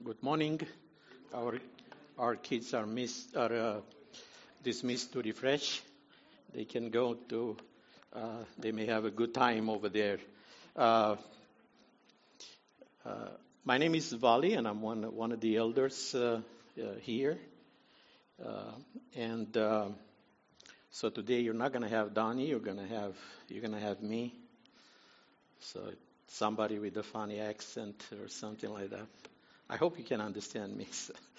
Good morning. Our our kids are dismissed to refresh. They can go to. They may have a good time over there. Uh, my name is Vali, and I'm one of the elders here. Uh, and so today you're not going to have Donnie. You're going to have me. So somebody with a funny accent or something like that. I hope you can understand me.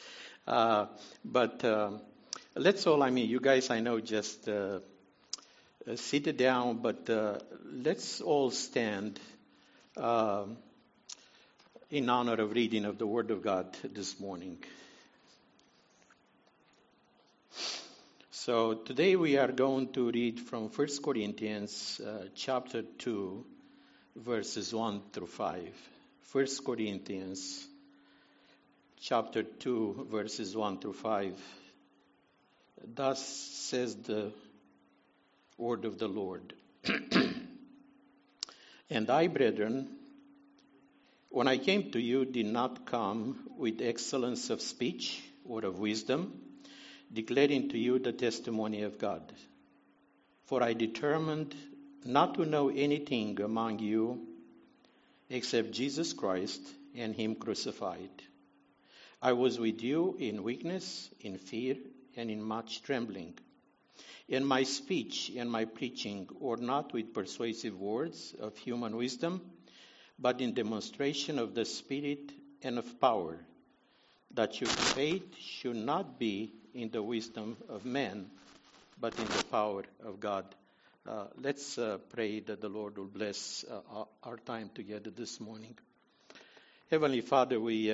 But let's all, you guys, I know, just sit down, but let's all stand in honor of reading of the Word of God this morning. So today we are going to read from 1 Corinthians chapter 2, verses 1 through 5. 1 Corinthians chapter 2, verses 1 through 5. Thus says the word of the Lord. And I, brethren, when I came to you, did not come with excellence of speech or of wisdom, declaring to you the testimony of God. For I determined not to know anything among you except Jesus Christ and Him crucified. I was with you in weakness, in fear, and in much trembling. And my speech and my preaching were not with persuasive words of human wisdom, but in demonstration of the Spirit and of power, that your faith should not be in the wisdom of men, but in the power of God. Let's pray that the Lord will bless our time together this morning. Heavenly Father, we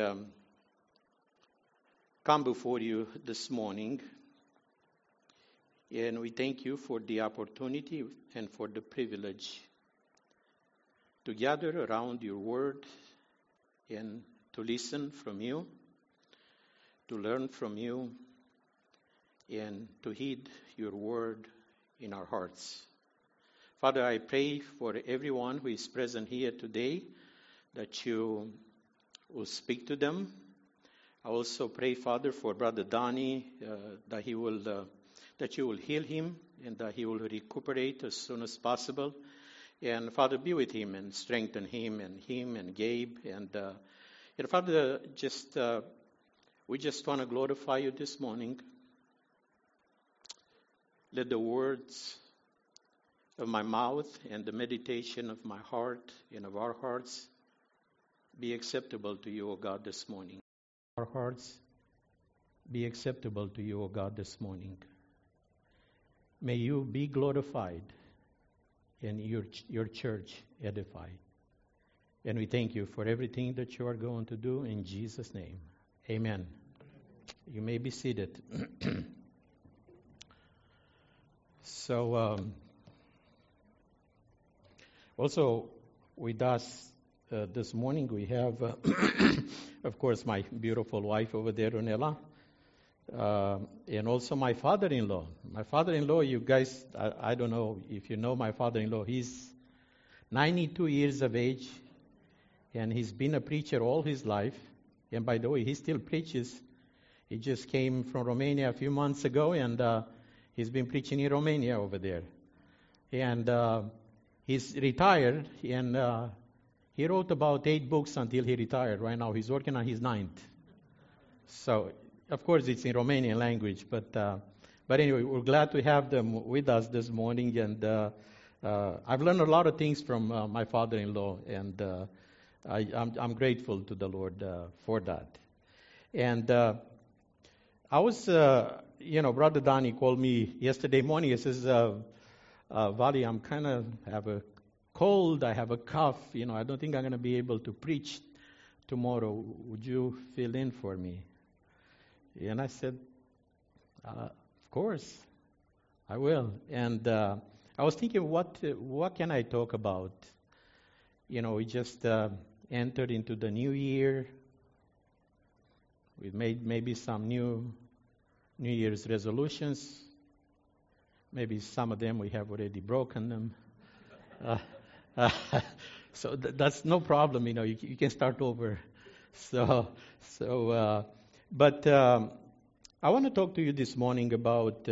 come before you this morning, and we thank you for the opportunity and for the privilege to gather around your word and to listen from you, to learn from you, and to heed your word in our hearts. Father, I pray for everyone who is present here today that you will speak to them. I also pray, Father, for Brother Donnie, that you will heal him and that he will recuperate as soon as possible. And Father, be with him and strengthen him and Gabe. And Father, we just want to glorify you this morning. Let the words of my mouth and the meditation of my heart and of our hearts be acceptable to you, O God, this morning. Our hearts be acceptable to you, O God, this morning. May you be glorified and your church edified. And we thank you for everything that you are going to do in Jesus' name. Amen. You may be seated. So, also with us this morning we have, of course, my beautiful wife over there, Ronella, and also my father-in-law. My father-in-law, you guys, I don't know if you know my father-in-law. He's 92 years of age, and he's been a preacher all his life. And by the way, he still preaches. He just came from Romania a few months ago, and he's been preaching in Romania over there. And he's retired, and he wrote about 8 books until he retired. Right now, he's working on his 9th. So, of course, it's in Romanian language, but anyway, we're glad to have them with us this morning. And I've learned a lot of things from my father-in-law, and I'm grateful to the Lord for that. And I was, Brother Donnie called me yesterday morning. He says, Vali, I'm kind of have a cold, I have a cough, I don't think I'm going to be able to preach tomorrow. Would you fill in for me? And I said, of course, I will. And I was thinking, what can I talk about? We just entered into the new year. We've made maybe some New Year's resolutions. Maybe some of them we have already broken them. So that's no problem, you can start over. So, but I want to talk to you this morning about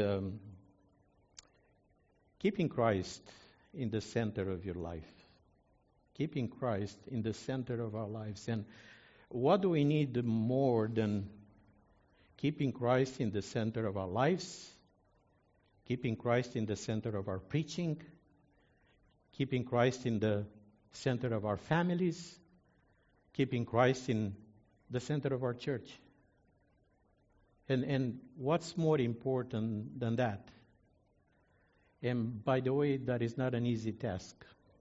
keeping Christ in the center of your life. Keeping Christ in the center of our lives. And what do we need more than keeping Christ in the center of our lives? Keeping Christ in the center of our preaching? Keeping Christ in the center of our families? Keeping Christ in the center of our church? And what's more important than that? And by the way, that is not an easy task.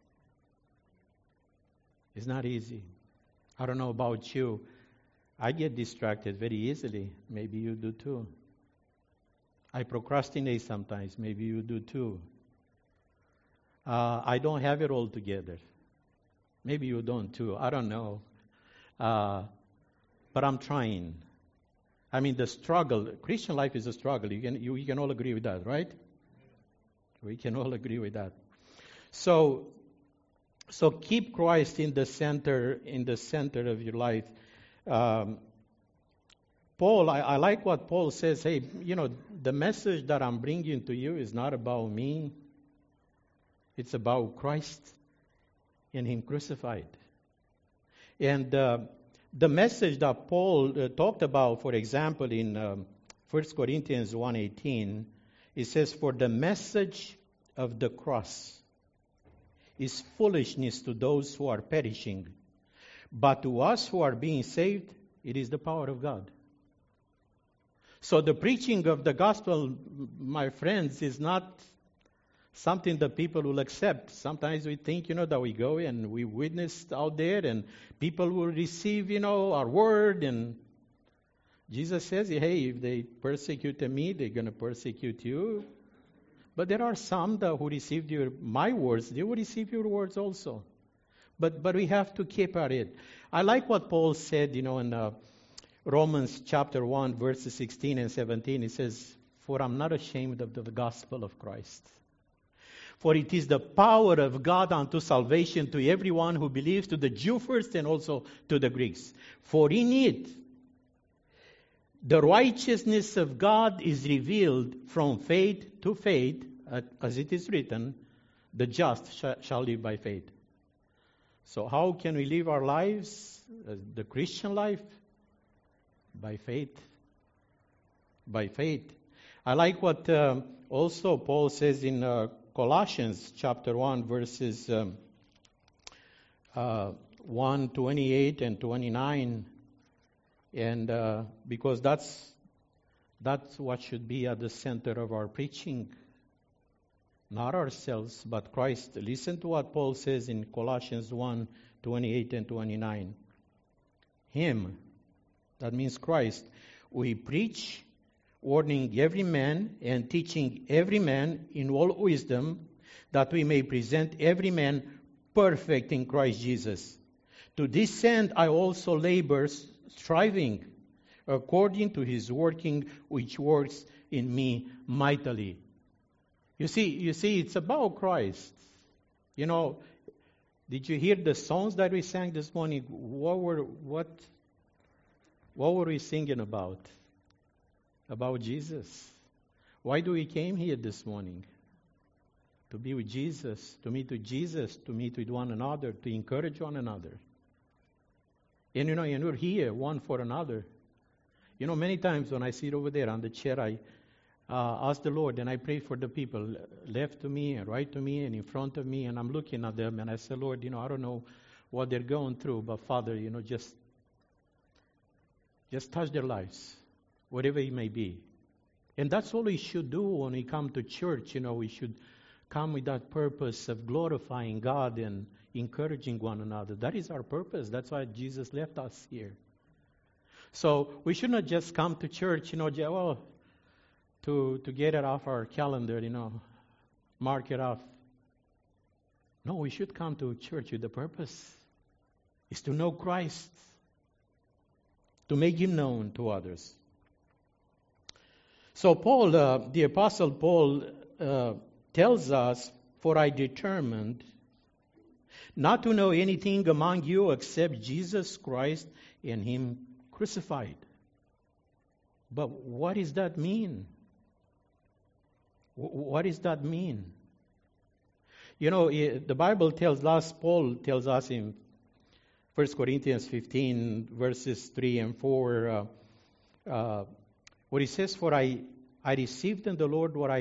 It's not easy. I don't know about you. I get distracted very easily. Maybe you do too. I procrastinate sometimes. Maybe you do too. I don't have it all together. Maybe you don't too. I don't know. But I'm trying. I mean, the struggle, Christian life is a struggle. You can all agree with that, right? We can all agree with that. So keep Christ in the center of your life. Paul, I like what Paul says. Hey, the message that I'm bringing to you is not about me. It's about Christ and Him crucified. And the message that Paul talked about, for example, in 1 Corinthians 1:18, it says, "For the message of the cross is foolishness to those who are perishing, but to us who are being saved, it is the power of God." So the preaching of the gospel, my friends, is not something that people will accept. Sometimes we think, that we go and we witness out there and people will receive, our word. And Jesus says, hey, if they persecuted me, they're going to persecute you. But there are some who received my words. They will receive your words also. But we have to keep at it. I like what Paul said, in Romans chapter 1, verses 16 and 17. He says, "For I'm not ashamed of the gospel of Christ. For it is the power of God unto salvation to everyone who believes, to the Jew first and also to the Greeks. For in it the righteousness of God is revealed from faith to faith, as it is written, the just shall live by faith." So how can we live our lives, the Christian life? By faith. By faith. I like what also Paul says in Colossians chapter 1, verses 1, 28 and 29. And because that's what should be at the center of our preaching. Not ourselves, but Christ. Listen to what Paul says in Colossians 1, 28 and 29. Him, that means Christ, we preach, warning every man and teaching every man in all wisdom, that we may present every man perfect in Christ Jesus. To this end I also labor, striving according to His working, which works in me mightily. You see, it's about Christ. Did you hear the songs that we sang this morning? What were we singing about? About Jesus. Why do we came here this morning? To be with Jesus, to meet with Jesus, to meet with one another, to encourage one another. And and we're here one for another. Many times when I sit over there on the chair, I ask the Lord and I pray for the people left to me and right to me and in front of me, and I'm looking at them and I say, Lord, I don't know what they're going through, but Father, just touch their lives, whatever it may be. And that's all we should do when we come to church. We should come with that purpose of glorifying God and encouraging one another. That is our purpose. That's why Jesus left us here. So we should not just come to church, to get it off our calendar, mark it off. No, we should come to church with the purpose. Is to know Christ, to make Him known to others. So Paul, the Apostle Paul, tells us, "For I determined not to know anything among you except Jesus Christ and him crucified. But what does that mean? What does that mean? You know, the Bible tells us, Paul tells us in 1 Corinthians 15, verses 3 and 4, what he says, "For I received in the Lord what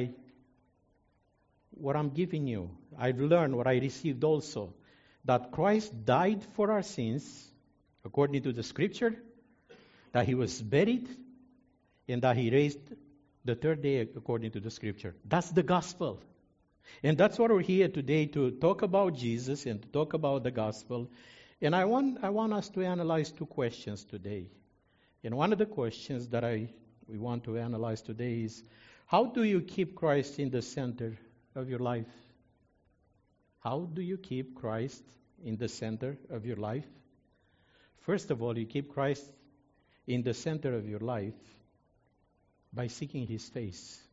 I'm giving you. I learned what I received also, that Christ died for our sins, according to the Scripture, that he was buried, and that he raised the third day according to the Scripture." That's the gospel. And that's what we're here today to talk about Jesus and to talk about the gospel. And I want us to analyze two questions today. And one of the questions that we want to analyze today is, how do you keep Christ in the center of your life? How do you keep Christ in the center of your life? First of all, you keep Christ in the center of your life by seeking his face.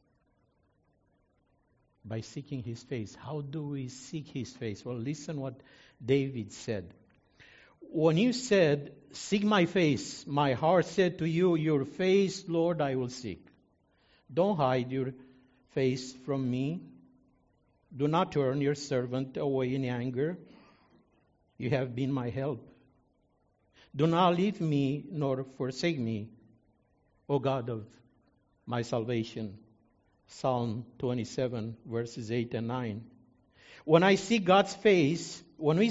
By seeking his face. How do we seek his face? Well, listen what David said. When you said, "Seek my face," my heart said to you, "Your face, Lord, I will seek." Don't hide your face from me. Do not turn your servant away in anger. You have been my help. Do not leave me nor forsake me, O God of my salvation. Psalm 27, verses 8 and 9. When we seek God's face,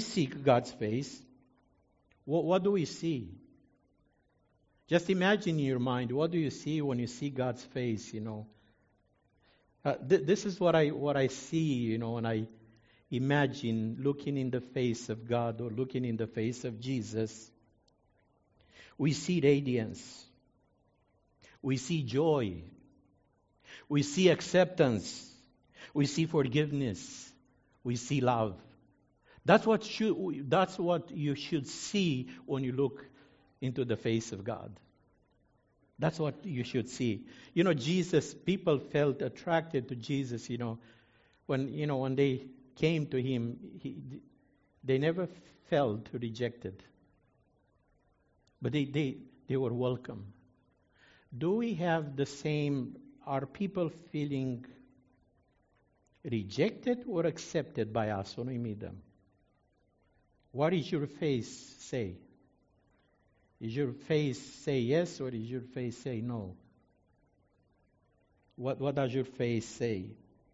what do we see? Just imagine in your mind, what do you see when you see God's face, you know? This is what I see, you know, when I imagine looking in the face of God or looking in the face of Jesus. We see radiance. We see joy. We see acceptance. We see forgiveness. We see love. That's what you should see when you look into the face of God. That's what you should see. You know, Jesus, people felt attracted to Jesus, you know, when they came to him, they never felt rejected. But they were welcome. Do we have the same? Are people feeling rejected or accepted by us when we meet them? What does your face say? Is your face say yes, or is your face say no? What does your face say?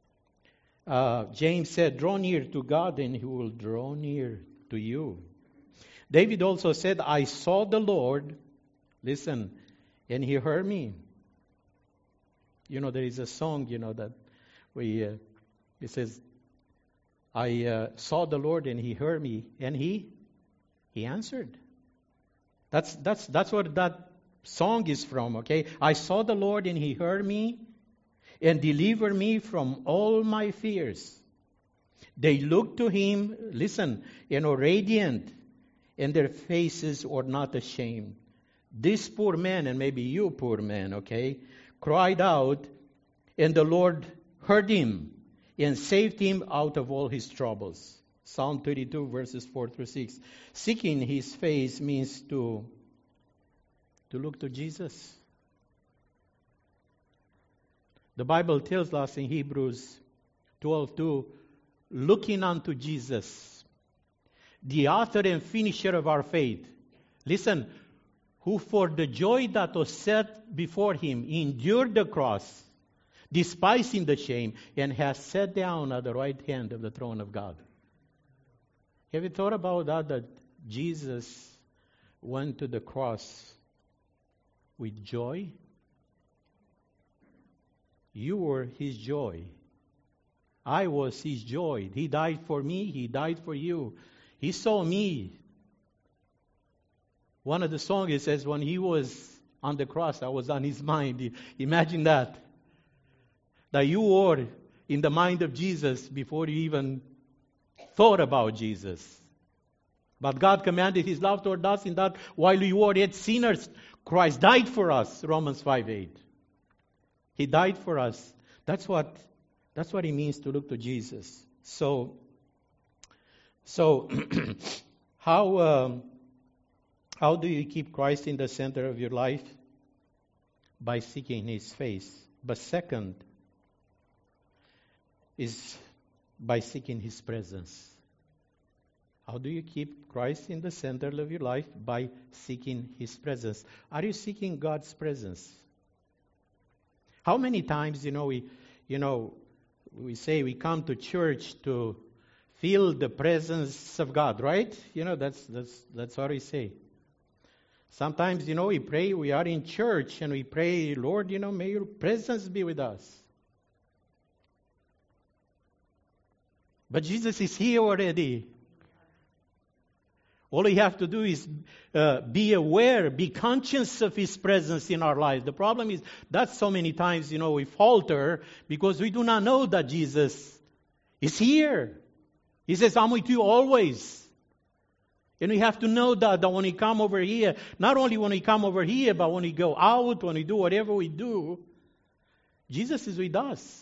James said, "Draw near to God and he will draw near to you." David also said, "I saw the Lord," listen, "and he heard me." You know, there is a song, you know, that it says, "I saw the Lord and he heard me, and he answered." That's what that song is from, okay? "I saw the Lord and he heard me and delivered me from all my fears." They looked to him, listen, you know, radiant, and their faces were not ashamed. This poor man, and maybe you poor man, okay, cried out, and the Lord heard him and saved him out of all his troubles. Psalm 32, verses 4 through 6. Seeking his face means to look to Jesus. The Bible tells us in Hebrews 12:2, looking unto Jesus, the author and finisher of our faith. Listen, who for the joy that was set before him endured the cross, despising the shame, and has sat down at the right hand of the throne of God. Have you thought about that Jesus went to the cross with joy? You were his joy. I was his joy. He died for me. He died for you. He saw me. One of the songs, it says, when he was on the cross, I was on his mind. Imagine that. That you were in the mind of Jesus before you even thought about Jesus. But God commanded his love toward us in that while we were yet sinners, Christ died for us, Romans 5:8. He died for us. That's what it means to look to Jesus. So how How do you keep Christ in the center of your life? By seeking His face. But second is by seeking His presence. How do you keep Christ in the center of your life? By seeking His presence. Are you seeking God's presence? How many times, we say we come to church to feel the presence of God, right? That's what we say. Sometimes, we pray, we are in church and we pray, Lord, may your presence be with us. But Jesus is here already. All we have to do is be aware, be conscious of His presence in our lives. The problem is that so many times, we falter because we do not know that Jesus is here. He says, I'm with you always. And we have to know that when we come over here, not only when we come over here, but when we go out, when we do whatever we do, Jesus is with us.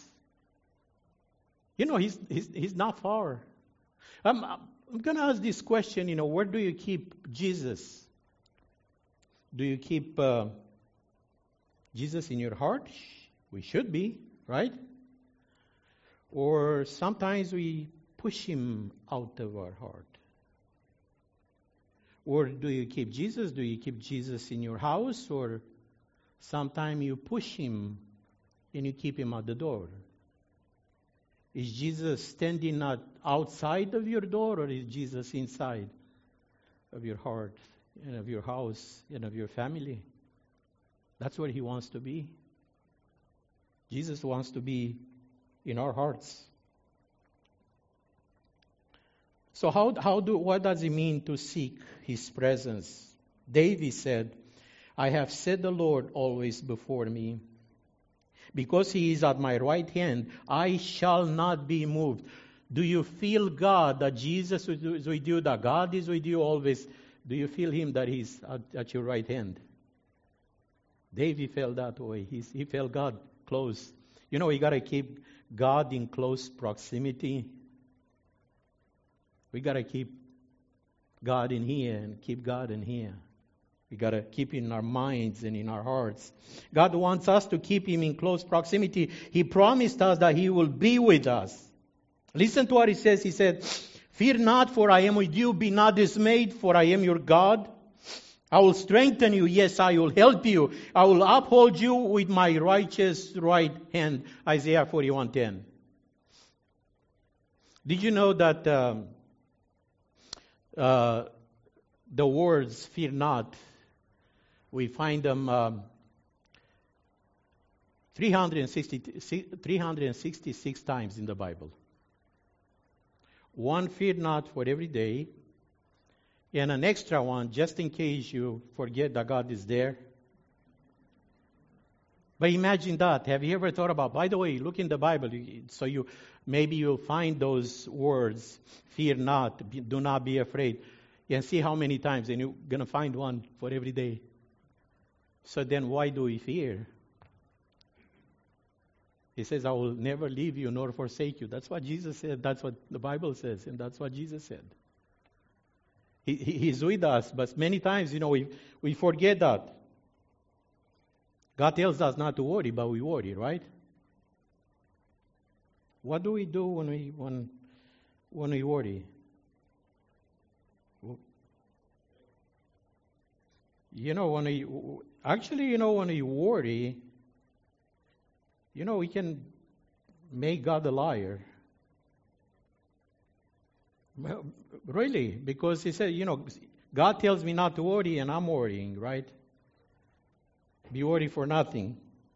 He's not far. I'm going to ask this question, where do you keep Jesus? Do you keep Jesus in your heart? We should be, right? Or sometimes we push Him out of our heart. Or do you keep Jesus? Do you keep Jesus in your house? Or sometimes you push Him and you keep Him at the door? Is Jesus standing outside of your door, or is Jesus inside of your heart and of your house and of your family? That's where He wants to be. Jesus wants to be in our hearts. So what does it mean to seek His presence? David said, I have set the Lord always before me. Because He is at my right hand, I shall not be moved. Do you feel God, that Jesus is with you, that God is with you always? Do you feel Him, that He's at your right hand? David felt that way. He felt God close. We got to keep God in close proximity. We got to keep God in here and keep God in here. We got to keep in our minds and in our hearts. God wants us to keep Him in close proximity. He promised us that He will be with us. Listen to what He says. He said, fear not, for I am with you. Be not dismayed, for I am your God. I will strengthen you. Yes, I will help you. I will uphold you with my righteous right hand. Isaiah 41:10. Did you know that the words fear not, we find them 366 times in the Bible. One fear not for every day, and an extra one just in case you forget that God is there. But imagine that. Have you ever thought about, by the way, look in the Bible, so maybe you'll find those words, fear not, do not be afraid, and see how many times, and you're going to find one for every day. So then why do we fear? He says, I will never leave you nor forsake you. That's what Jesus said. That's what the Bible says, and that's what Jesus said. He's with us, but many times, we forget that. God tells us not to worry, but we worry, right? What do we do when we worry? When we worry, we can make God a liar. Well, really, because He said, God tells me not to worry, and I'm worrying, right? Be worried for nothing.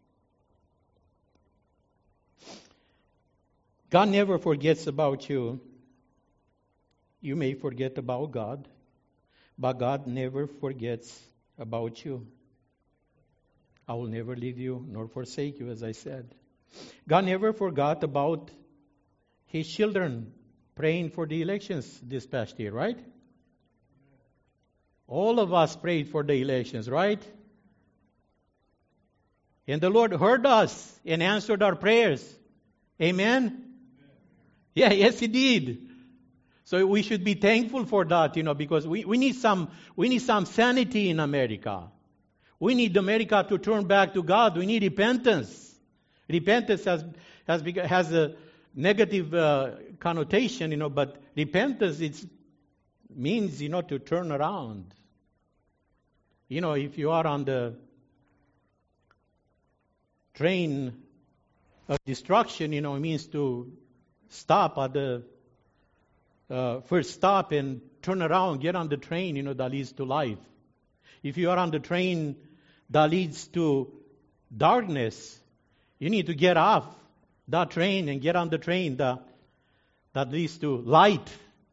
God never forgets about you. You may forget about God, but God never forgets about you. I will never leave you nor forsake you, as I said. God never forgot about His children praying for the elections this past year, right? All of us prayed for the elections, right? And the Lord heard us and answered our prayers. Amen? Yeah, yes, He did. So we should be thankful for that, because we need some sanity in America. We need America to turn back to God. We need repentance. Repentance has a negative connotation, but repentance means to turn around. If you are on the train of destruction, it means to stop at the first stop and turn around, get on the train, that leads to life. If you are on the train that leads to darkness, you need to get off that train and get on the train that leads to light.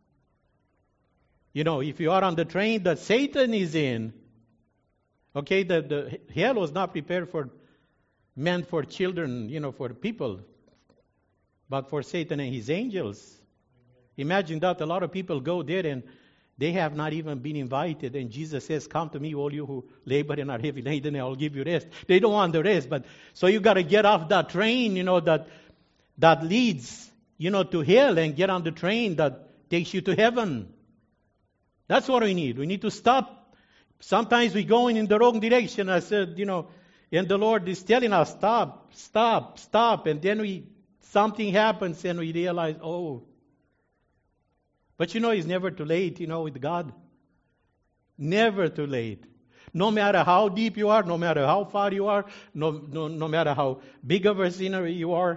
If you are on the train that Satan is in, okay, the hell was not prepared meant for children, for people, but for Satan and his angels. Imagine that a lot of people go there and they have not even been invited. And Jesus says, come to me, all you who labor and are heavy laden, and I'll give you rest. They don't want the rest. But so you got to get off that train, that leads, to hell, and get on the train that takes you to heaven. That's what we need. We need to stop. Sometimes we're going in the wrong direction. I said, and the Lord is telling us, stop, stop, stop. And then something happens and we realize, oh. But it's never too late, with God. Never too late. No matter how deep you are, no matter how far you are, no matter how big of a sinner you are,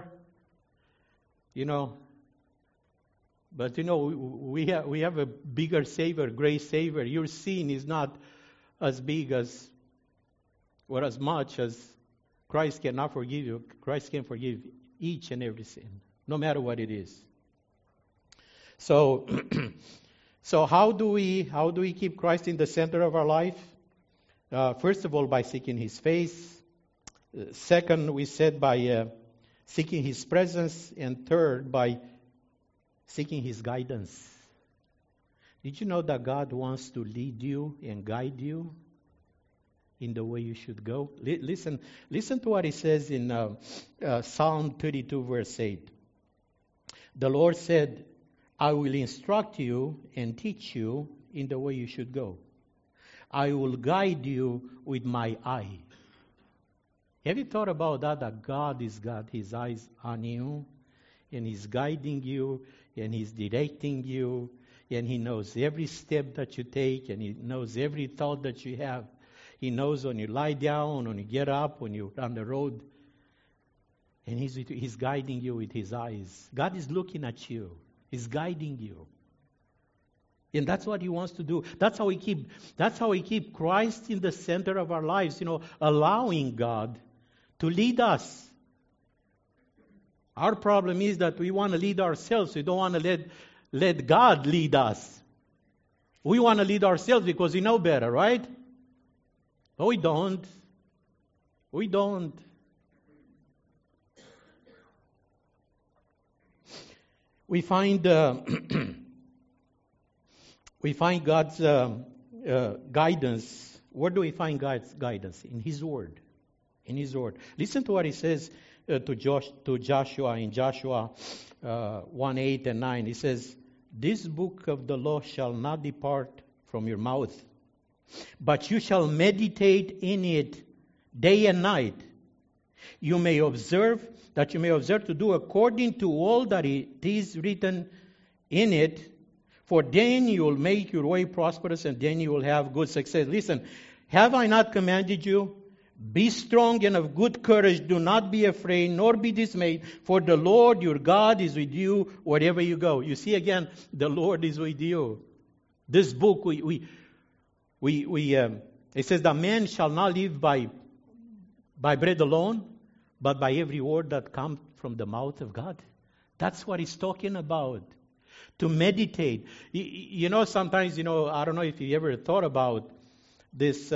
But we have a bigger Savior, great Savior. Your sin is not as big as, or as much as Christ cannot forgive you. Christ can forgive each and every sin, no matter what it is. So how do we keep Christ in the center of our life? First of all, by seeking His face. Second, we said by seeking His presence. And third, by seeking His guidance. Did you know that God wants to lead you and guide you in the way you should go? Listen to what He says in Psalm 32, verse 8. The Lord said, I will instruct you and teach you in the way you should go. I will guide you with my eye. Have you thought about that? That God has got His eyes on you, and He's guiding you, and He's directing you, and He knows every step that you take, and He knows every thought that you have. He knows when you lie down, when you get up, when you're on the road. And He's guiding you with His eyes. God is looking at you. He's guiding you. And that's what He wants to do. That's how we keep Christ in the center of our lives, allowing God to lead us. Our problem is that we want to lead ourselves. We don't want to let God lead us. We want to lead ourselves because we know better, right? But we don't. We don't. We find God's guidance. Where do we find God's guidance? In His Word. In His Word. Listen to what He says to Joshua in Joshua 1:8 and 9. He says, "This book of the law shall not depart from your mouth, but you shall meditate in it day and night. You may observe to do according to all that it is written in it, for then you will make your way prosperous and then you will have good success." Listen, have I not commanded you? Be strong and of good courage. Do not be afraid, nor be dismayed, for the Lord your God is with you wherever you go. You see again, the Lord is with you. This book, it says that man shall not live by bread alone, but by every word that comes from the mouth of God. That's what He's talking about. To meditate. Sometimes, I don't know if you ever thought about this.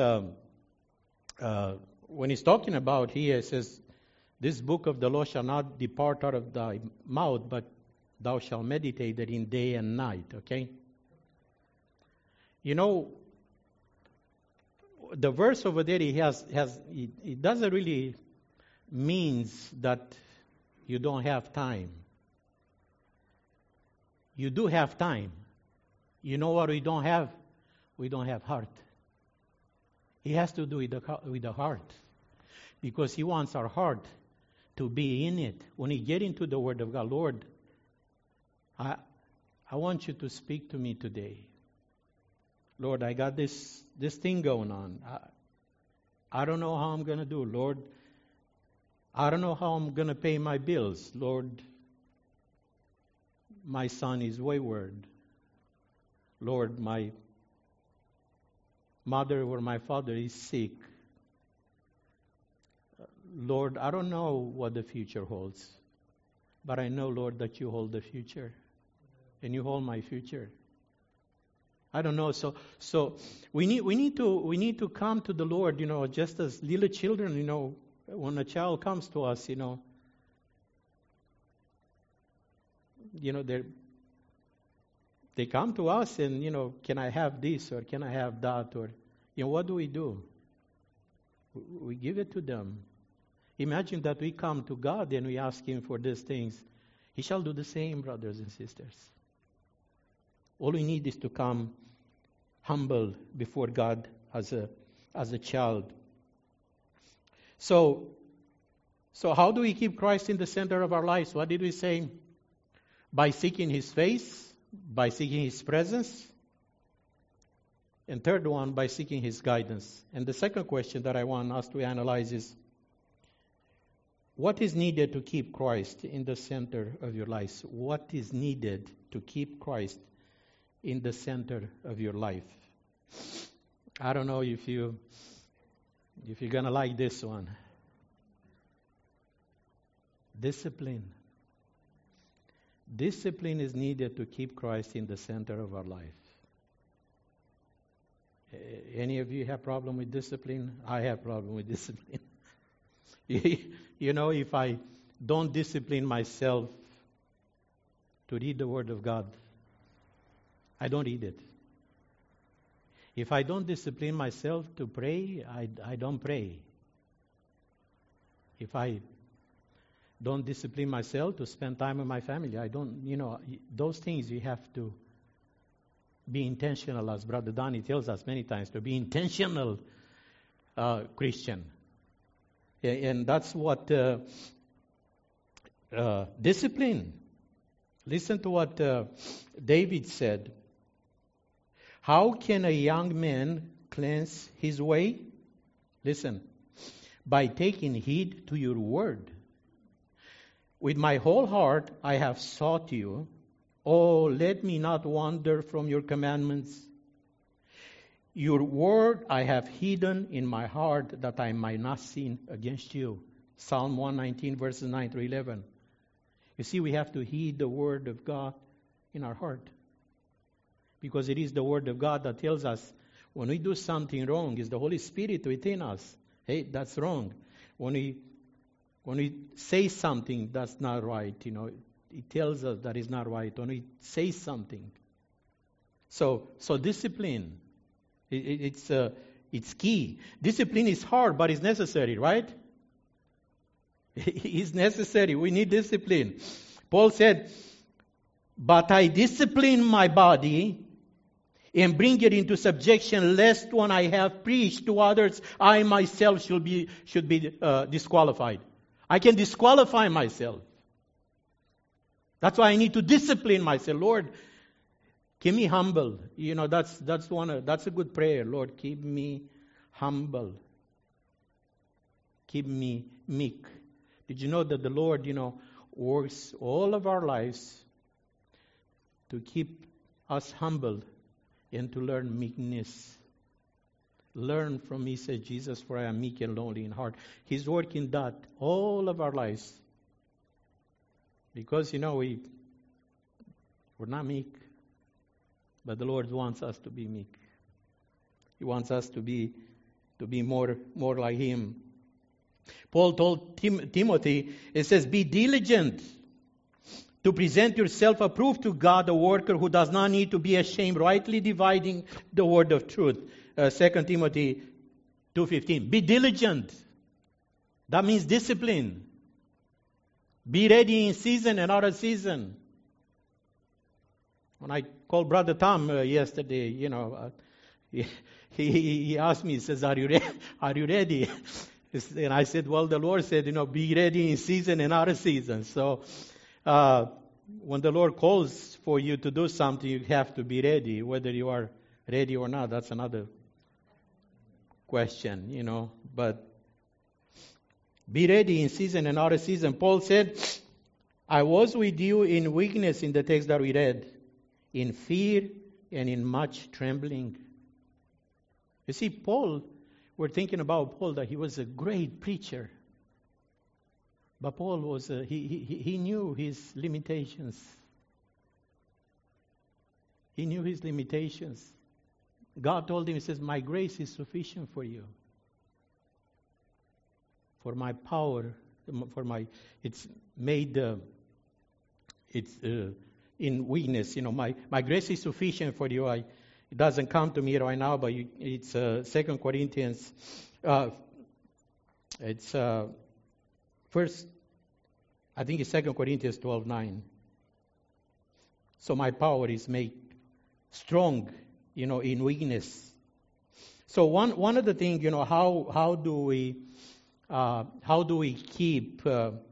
When He's talking about here, it says, this book of the law shall not depart out of thy mouth, but thou shalt meditate therein day and night. Okay? The verse over there, it doesn't really means that you don't have time. You do have time, You know what we don't have? We don't have heart. He has to do it with the heart. Because He wants our heart to be in it. When we get into the Word of God, Lord, I want you to speak to me today. Lord, I got this thing going on. I don't know how I'm going to do. Lord, I don't know how I'm going to pay my bills. Lord, my son is wayward. Lord, my mother or my father is sick. Lord, I don't know what the future holds, but I know, Lord, that you hold the future, and you hold my future. I don't know. So we need to come to the Lord, just as little children, when a child comes to us, they come to us and, can I have this or can I have that? Or, what do? We give it to them. Imagine that we come to God and we ask Him for these things. He shall do the same, brothers and sisters. All we need is to come humble before God as a child. So how do we keep Christ in the center of our lives? What did we say? By seeking His face, by seeking His presence, and third one, by seeking His guidance. And the second question that I want us to analyze is, what is needed to keep Christ in the center of your lives? What is needed to keep Christ in the center of your life? I don't know if you're going to like this one. Discipline. Discipline is needed to keep Christ in the center of our life. Any of you have problem with discipline? I have problem with discipline. If I don't discipline myself to read the Word of God, I don't read it. If I don't discipline myself to pray, I don't pray. If I don't discipline myself to spend time with my family, I don't, those things you have to be intentional, as Brother Donnie tells us many times, to be intentional Christian. And that's what discipline. Listen to what David said. How can a young man cleanse his way? Listen, by taking heed to your word. With my whole heart I have sought you. Oh, let me not wander from your commandments. Your word I have hidden in my heart that I might not sin against you. Psalm 119 verses 9 through 11. You see, we have to heed the word of God in our heart. Because it is the word of God that tells us when we do something wrong, it's the Holy Spirit within us. Hey, that's wrong. When we say something that's not right, it tells us that it's not right. When we say something. So discipline, it's key. Discipline is hard, but it's necessary, right? It's necessary. We need discipline. Paul said, but I discipline my body and bring it into subjection, lest when I have preached to others, I myself should be disqualified. I can disqualify myself. That's why I need to discipline myself. Lord, keep me humble. That's a good prayer. Lord, keep me humble. Keep me meek. Did you know that the Lord, works all of our lives to keep us humble and to learn meekness. Learn from me, said Jesus, for I am meek and lowly in heart. He's working that all of our lives. Because, we're not meek. But the Lord wants us to be meek. He wants us to be more like Him. Paul told Timothy, it says, be diligent to present yourself approved to God, a worker who does not need to be ashamed, rightly dividing the word of truth. 2 Timothy 2:15. Be diligent. That means discipline. Be ready in season and out of season. When I called Brother Tom yesterday, he asked me, he says, are you ready? And I said, well, the Lord said, be ready in season and out of season. So when the Lord calls for you to do something, you have to be ready. Whether you are ready or not, that's another question, But be ready in season and out of season. Paul said, I was with you in weakness in the text that we read, in fear and in much trembling. You see, Paul, we're thinking about Paul, that he was a great preacher. But Paul was, he knew his limitations. He knew his limitations. God told him, he says, my grace is sufficient for you. For my power, it's made, it's in weakness. My grace is sufficient for you. It doesn't come to me right now, but it's 2 Corinthians. It's first, I think it's 2 Corinthians 12:9. So my power is made strong, in weakness. So one of the things, how do we keep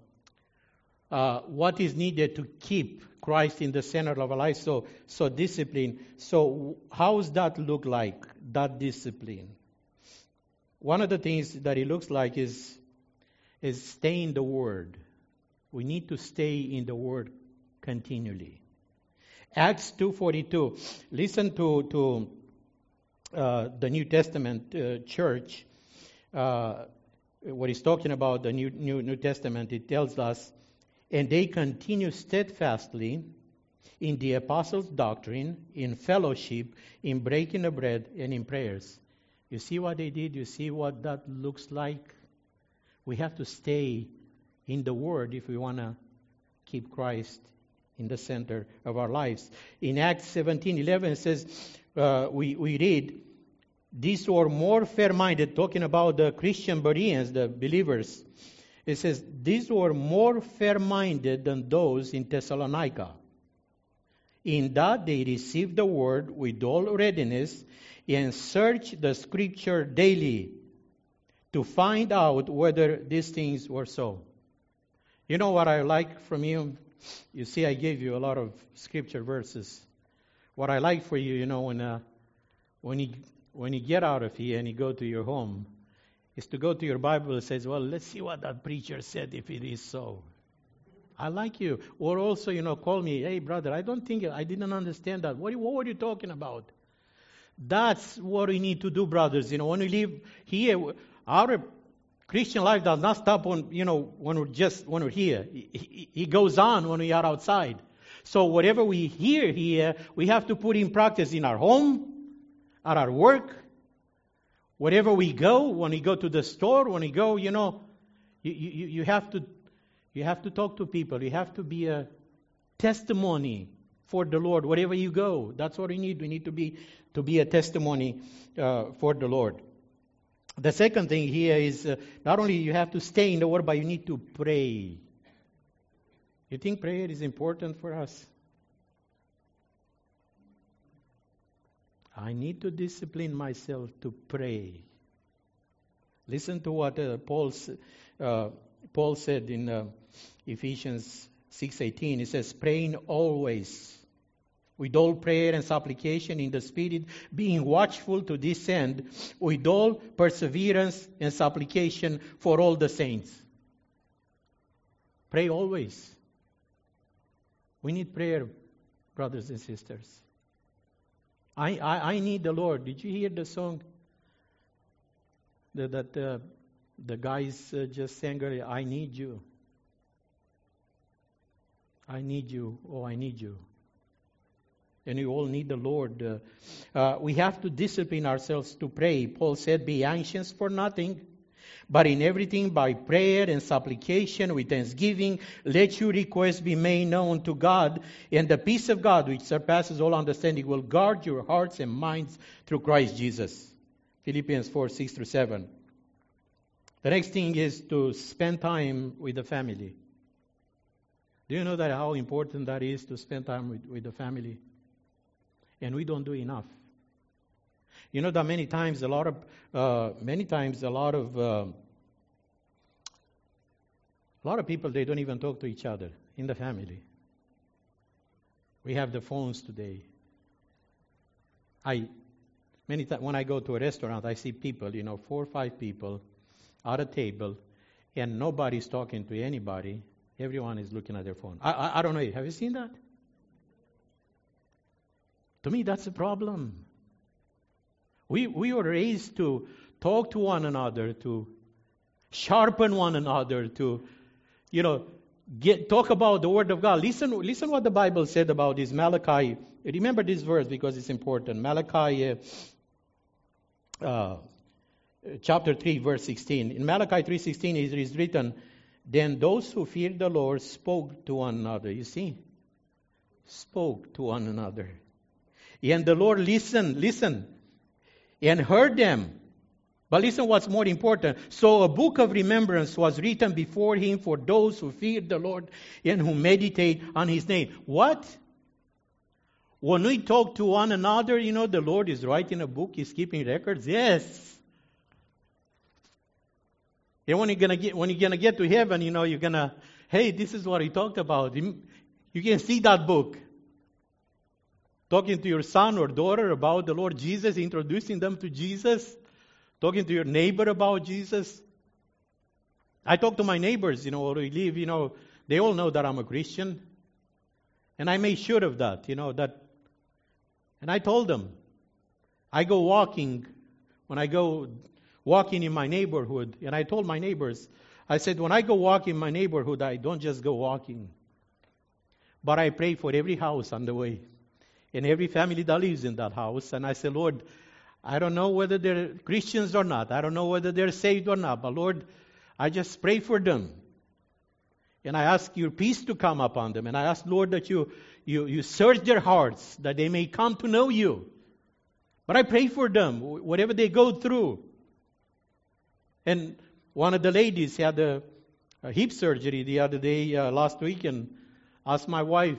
what is needed to keep Christ in the center of our life? So discipline. So how does that look like? That discipline. One of the things that it looks like is stay in the Word. We need to stay in the Word continually. Acts 2:42. Listen to the New Testament church. What he's talking about, the New Testament, it tells us, and they continue steadfastly in the apostles' doctrine, in fellowship, in breaking of bread, and in prayers. You see what they did? You see what that looks like? We have to stay in the Word if we want to keep Christ in the center of our lives. In Acts 17:11 it says, we read, these were more fair-minded, talking about the Christian Bereans, the believers. It says, these were more fair-minded than those in Thessalonica, in that they received the word with all readiness and searched the Scripture daily to find out whether these things were so. You know what I like from you? You see, I gave you a lot of Scripture verses. What I like for you, when you get out of here and you go to your home, is to go to your Bible and says, well, let's see what that preacher said, if it is so. I like you. Or also, call me, hey, brother, I didn't understand that. What were you talking about? That's what we need to do, brothers. When we live here, our Christian life does not stop when we're here. It goes on when we are outside. So whatever we hear here, we have to put in practice in our home, at our work, wherever we go, when we go to the store, when we go, you have to talk to people. You have to be a testimony for the Lord wherever you go. That's what we need. We need to be a testimony for the Lord. The second thing here is not only you have to stay in the Word, but you need to pray. You think prayer is important for us? I need to discipline myself to pray. Listen to what Paul said in Ephesians 6:18. He says, praying always, with all prayer and supplication in the Spirit, being watchful to this end, with all perseverance and supplication for all the saints. Pray always. We need prayer, brothers and sisters. I need the Lord. Did you hear the song that the guys just sang earlier? I need you. I need you. Oh, I need you. And we all need the Lord. We have to discipline ourselves to pray. Paul said, be anxious for nothing, but in everything by prayer and supplication with thanksgiving, let your requests be made known to God, and the peace of God, which surpasses all understanding, will guard your hearts and minds through Christ Jesus. Philippians 4:6-7. The next thing is to spend time with the family. Do you know that how important that is to spend time with the family? And we don't do enough. You know that many times a lot of people, they don't even talk to each other in the family. We have the phones today. Many times when I go to a restaurant, I see people, 4 or 5 people at a table, and nobody's talking to anybody. Everyone is looking at their phone. I don't know. Have you seen that? To me, that's a problem. We were raised to talk to one another, to sharpen one another, to, talk about the Word of God. Listen what the Bible said about this. Malachi. Remember this verse because it's important. Malachi chapter 3, verse 16. In Malachi 3:16 it is written, "Then those who feared the Lord spoke to one another." You see? Spoke to one another. And the Lord listened, and heard them. But listen what's more important. So a book of remembrance was written before him for those who feared the Lord and who meditate on his name. What? When we talk to one another, the Lord is writing a book, he's keeping records. Yes. And when you're gonna get to heaven, you're gonna, hey, this is what he talked about. You can see that book. Talking to your son or daughter about the Lord Jesus, introducing them to Jesus. Talking to your neighbor about Jesus. I talk to my neighbors, where we live, they all know that I'm a Christian. And I made sure of that, and I told them, I go walking, when I go walking in my neighborhood, and I told my neighbors, I said, when I go walk in my neighborhood, I don't just go walking, but I pray for every house on the way, and every family that lives in that house. And I said, Lord, I don't know whether they're Christians or not. I don't know whether they're saved or not. But Lord, I just pray for them. And I ask your peace to come upon them. And I ask, Lord, that you search their hearts, that they may come to know you. But I pray for them, whatever they go through. And one of the ladies had a hip surgery the other day, last week, and asked my wife,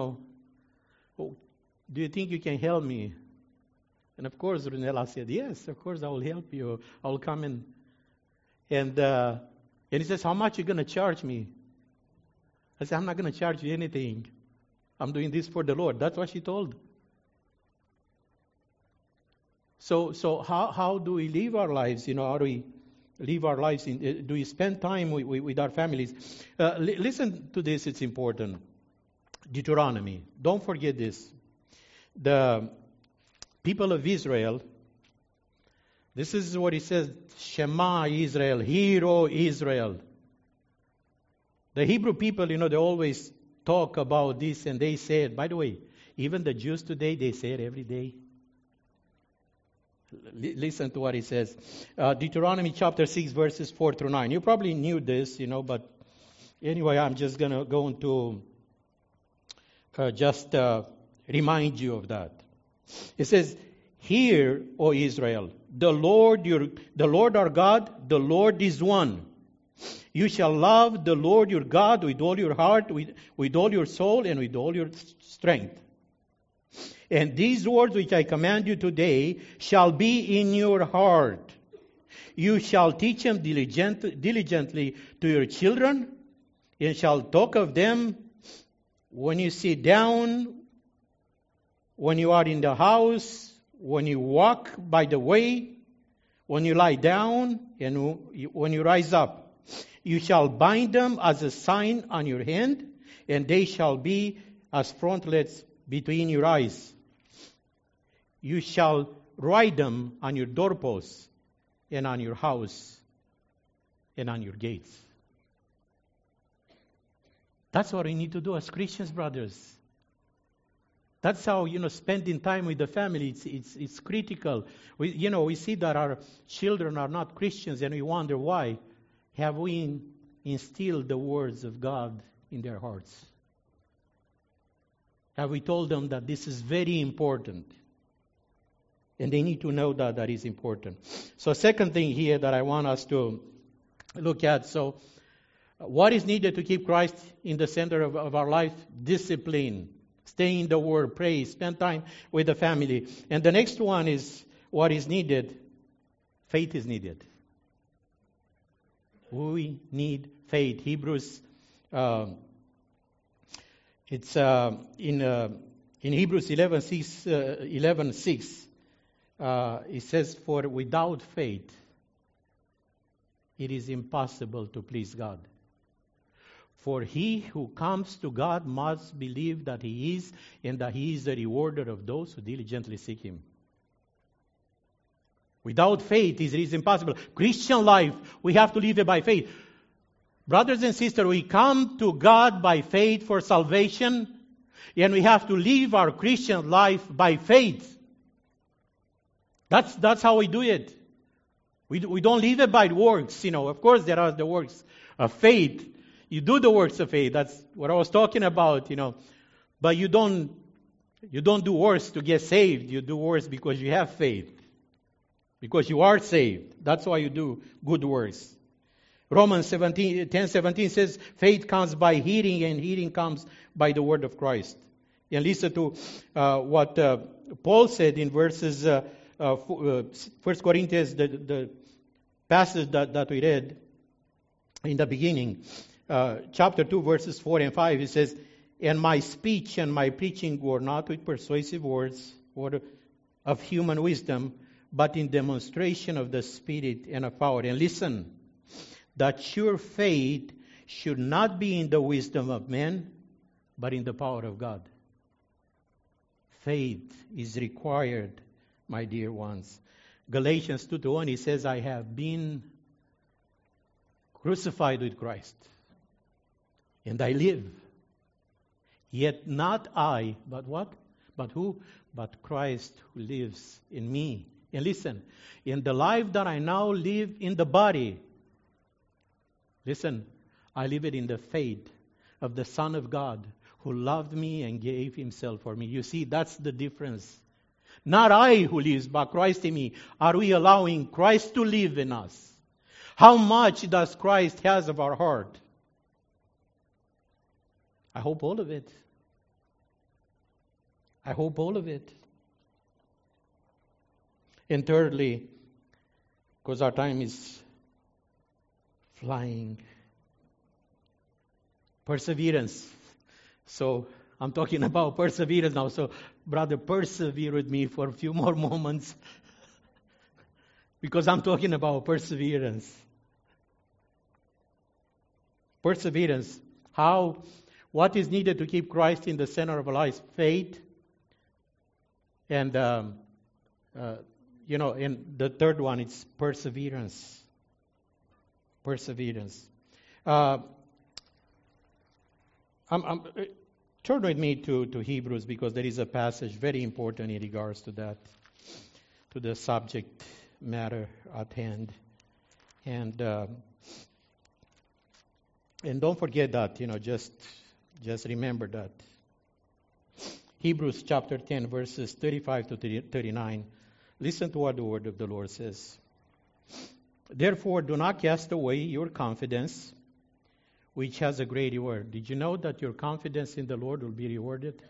do you think you can help me? And of course, Runella said, yes, of course I will help you. I will come in. And he says, how much are you going to charge me? I said, I'm not going to charge you anything. I'm doing this for the Lord. That's what she told. So how do we live our lives? How do we live our lives? Do we spend time with our families? Listen to this, it's important. Deuteronomy. Don't forget this. The people of Israel, this is what it says, Shema Israel, Hear, O Israel. The Hebrew people, they always talk about this, and they say it. By the way, even the Jews today, they say it every day. Listen to what it says. Deuteronomy chapter 6, verses 4 through 9. You probably knew this, but anyway, I'm just going to go into just remind you of that. It says, Hear, O Israel, the Lord our God, the Lord is one. You shall love the Lord your God with all your heart, with all your soul, and with all your strength. And these words which I command you today shall be in your heart. You shall teach them diligently to your children, and shall talk of them when you sit down, when you are in the house, when you walk by the way, when you lie down, and when you rise up. You shall bind them as a sign on your hand, and they shall be as frontlets between your eyes. You shall write them on your doorposts, and on your house, and on your gates. That's what we need to do as Christians, brothers. That's how, spending time with the family, it's critical. We see that our children are not Christians, and we wonder why. Have we instilled the words of God in their hearts? Have we told them that this is very important? And they need to know that is important. So second thing here that I want us to look at. So what is needed to keep Christ in the center of our life? Discipline. Stay in the Word, pray, spend time with the family. And the next one is what is needed. Faith is needed. We need faith. Hebrews, it's in Hebrews 11:6, it says, "For without faith, it is impossible to please God. For he who comes to God must believe that He is, and that He is the rewarder of those who diligently seek Him." Without faith, it is impossible. Christian life, we have to live it by faith. Brothers and sisters, we come to God by faith for salvation, and we have to live our Christian life by faith. That's how we do it. We don't live it by works. Of course, there are the works of faith. You do the works of faith. That's what I was talking about. But you don't do works to get saved. You do works because you have faith. Because you are saved. That's why you do good works. Romans 10:17 says, "Faith comes by hearing, and hearing comes by the word of Christ." And listen to what Paul said in verses 1 Corinthians, the passage that we read in the beginning. Chapter 2, verses 4 and 5, it says, "And my speech and my preaching were not with persuasive words or of human wisdom, but in demonstration of the Spirit and of power." And listen, "that your faith should not be in the wisdom of men, but in the power of God." Faith is required, my dear ones. Galatians 2:1, he says, "I have been crucified with Christ, and I live. Yet not I, but what? But who? But Christ who lives in me." And listen, in the life that I now live in the body, listen, I live it in the faith of the Son of God who loved me and gave Himself for me. You see, that's the difference. Not I who lives, but Christ in me. Are we allowing Christ to live in us? How much does Christ has of our heart? I hope all of it. I hope all of it. And thirdly, because our time is flying, perseverance. So I'm talking about perseverance now. So, brother, persevere with me for a few more moments. Because I'm talking about perseverance. Perseverance. What is needed to keep Christ in the center of our lives? Faith. And, and the third one, it's perseverance. Perseverance. Turn with me to Hebrews, because there is a passage very important in regards to that, to the subject matter at hand. And don't forget that, just remember that. Hebrews chapter 10, verses 35 to 39. Listen to what the word of the Lord says. "Therefore, do not cast away your confidence, which has a great reward." Did you know that your confidence in the Lord will be rewarded?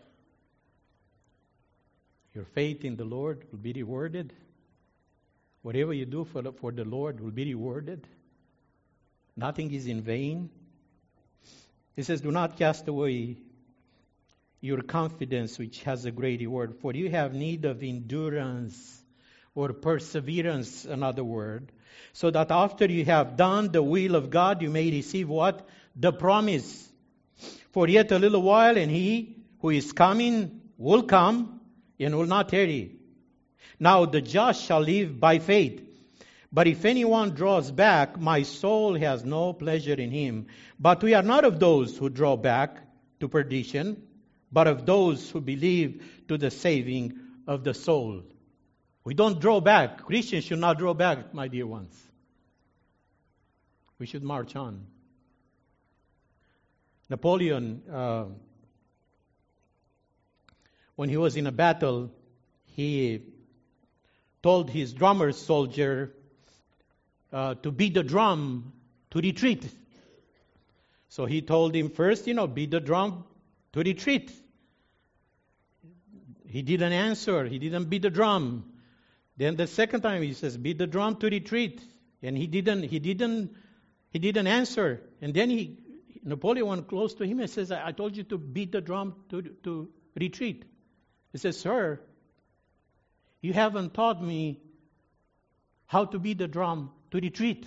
Your faith in the Lord will be rewarded. Whatever you do for the Lord will be rewarded. Nothing is in vain. It says, "Do not cast away your confidence, which has a great reward, for you have need of endurance," or perseverance, another word, "so that after you have done the will of God, you may receive" what? "The promise. For yet a little while, and He who is coming will come and will not tarry. Now the just shall live by faith. But if anyone draws back, my soul has no pleasure in him. But we are not of those who draw back to perdition, but of those who believe to the saving of the soul." We don't draw back. Christians should not draw back, my dear ones. We should march on. Napoleon, when he was in a battle, he told his drummer soldier to beat the drum to retreat. So he told him first, beat the drum to retreat. he didn't answer. He didn't beat the drum. Then the second time he says, beat the drum to retreat. And he didn't answer. And then Napoleon went close to him and says, I told you to beat the drum to retreat. He says, sir, you haven't taught me how to beat the drum to retreat.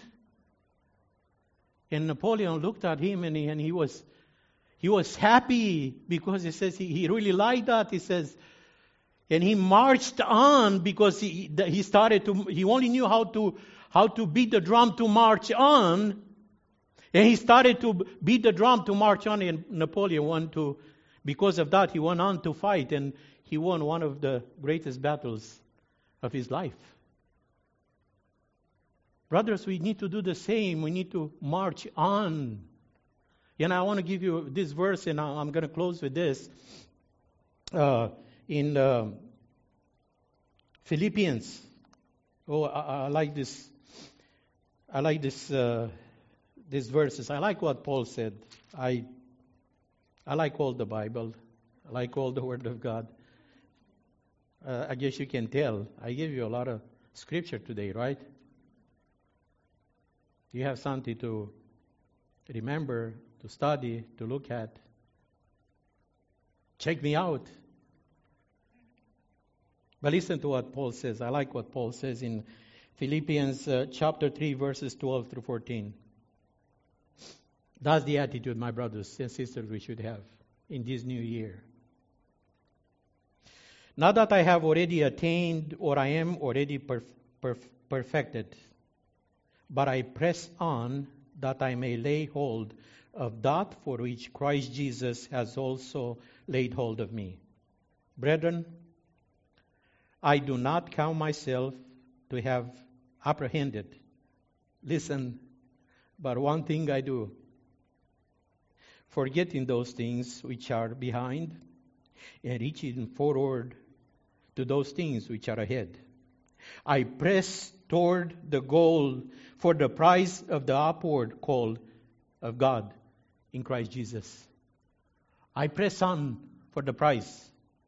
And Napoleon looked at him and he was happy because he says he really liked that. He says, and he marched on because he only knew how to beat the drum to march on. And he started to beat the drum to march on, and Napoleon because of that, he went on to fight, and he won one of the greatest battles of his life. Brothers, we need to do the same. We need to march on. And I want to give you this verse, and I'm going to close with this. In Philippians. Oh, I like this. I like this. These verses. I like what Paul said. I like all the Bible. I like all the Word of God. I guess you can tell. I gave you a lot of scripture today, right? You have something to remember, to study, to look at. Check me out. But listen to what Paul says. I like what Paul says in Philippians chapter 3, verses 12 through 14. That's the attitude, my brothers and sisters, we should have in this new year. Not that I have already attained or I am already perfected, but I press on that I may lay hold of that for which Christ Jesus has also laid hold of me. Brethren, I do not count myself to have apprehended. Listen, but one thing I do, forgetting those things which are behind and reaching forward to those things which are ahead. I press toward the goal for the prize of the upward call of God in Christ Jesus. I press on for the prize.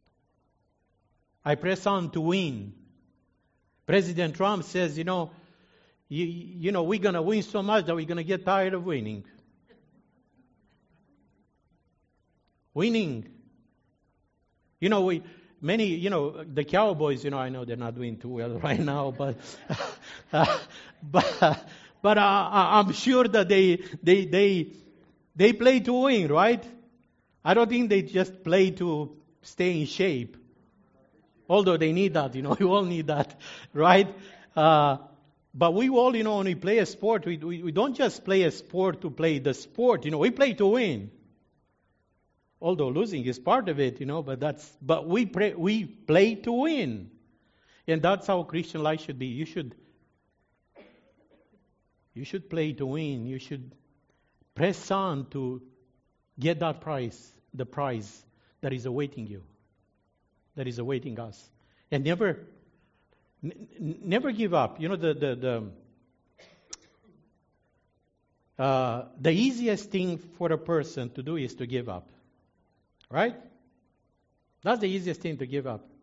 I press on to win. President Trump says, we're going to win so much that we're going to get tired of winning. Winning. The Cowboys, I know they're not doing too well right now, but I'm sure that they play to win, right? I don't think they just play to stay in shape. Although they need that, we all need that, right? But we all, when we play a sport, we don't just play a sport to play the sport, we play to win. Although losing is part of it, but we play to win. And that's how Christian life should be. You should play to win. You should press on to get that prize, the prize that is awaiting you, that is awaiting us. And never give up. The easiest thing for a person to do is to give up. Right? That's the easiest thing to give up.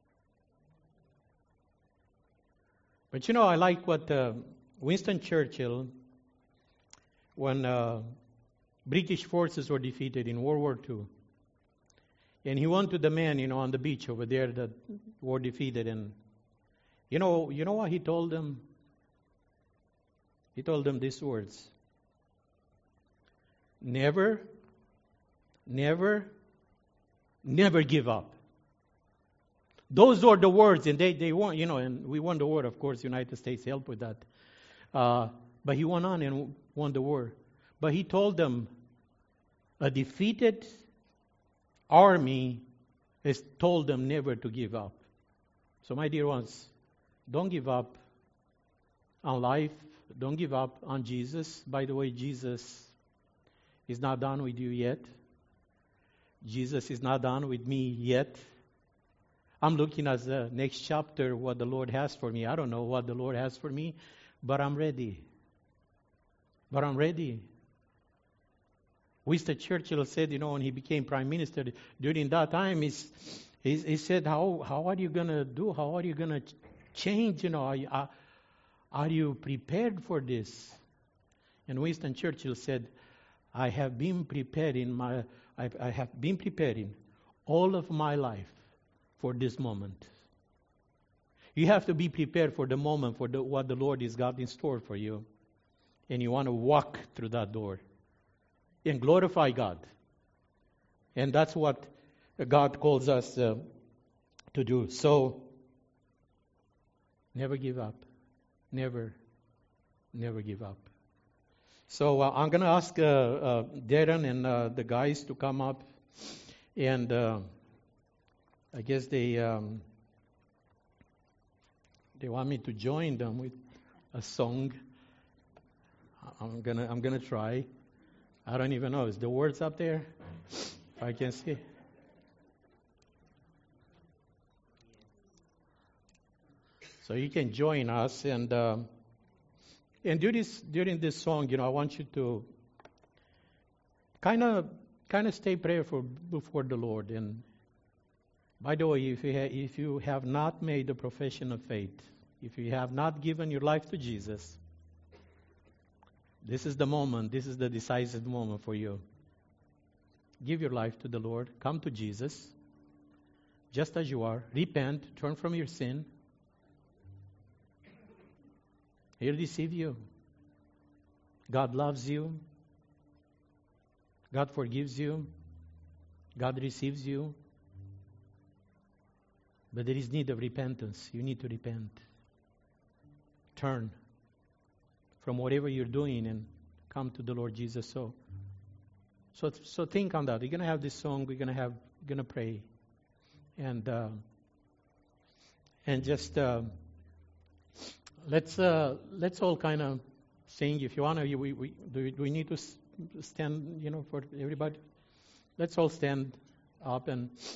But I like what Winston Churchill, when British forces were defeated in World War II, and he went to the men, on the beach over there that were defeated, and you know what he told them? He told them these words: Never give up. Those are the words, and they won, and we won the war, of course. United States helped with that. But he went on and won the war. But he told them, a defeated army has told them never to give up. So my dear ones, don't give up on life. Don't give up on Jesus. By the way, Jesus is not done with you yet. Jesus is not done with me yet. I'm looking at the next chapter, what the Lord has for me. I don't know what the Lord has for me, but I'm ready. Winston Churchill said, when he became prime minister, during that time, He said, how are you going to do? How are you going to change? Are you prepared for this? And Winston Churchill said, I have been preparing all of my life for this moment. You have to be prepared for the moment, for what the Lord has got in store for you. And you want to walk through that door and glorify God. And that's what God calls us to do. So, never give up. Never give up. So I'm going to ask Darren and the guys to come up. And I guess they want me to join them with a song. I'm gonna try. I don't even know. Is the words up there? I can see. So you can join us, and during this song, I want you to kind of stay prayerful before the Lord. And by the way, if you have not made a profession of faith, if you have not given your life to Jesus, this is the moment. This is the decisive moment for you. Give your life to the Lord. Come to Jesus, just as you are. Repent. Turn from your sin. He'll receive you. God loves you. God forgives you. God receives you. But there is need of repentance. You need to repent. Turn from whatever you're doing and come to the Lord Jesus. So think on that. We're gonna have this song. We're gonna pray, and just let's all kind of sing. If you wanna, we need to stand. For everybody. Let's all stand up and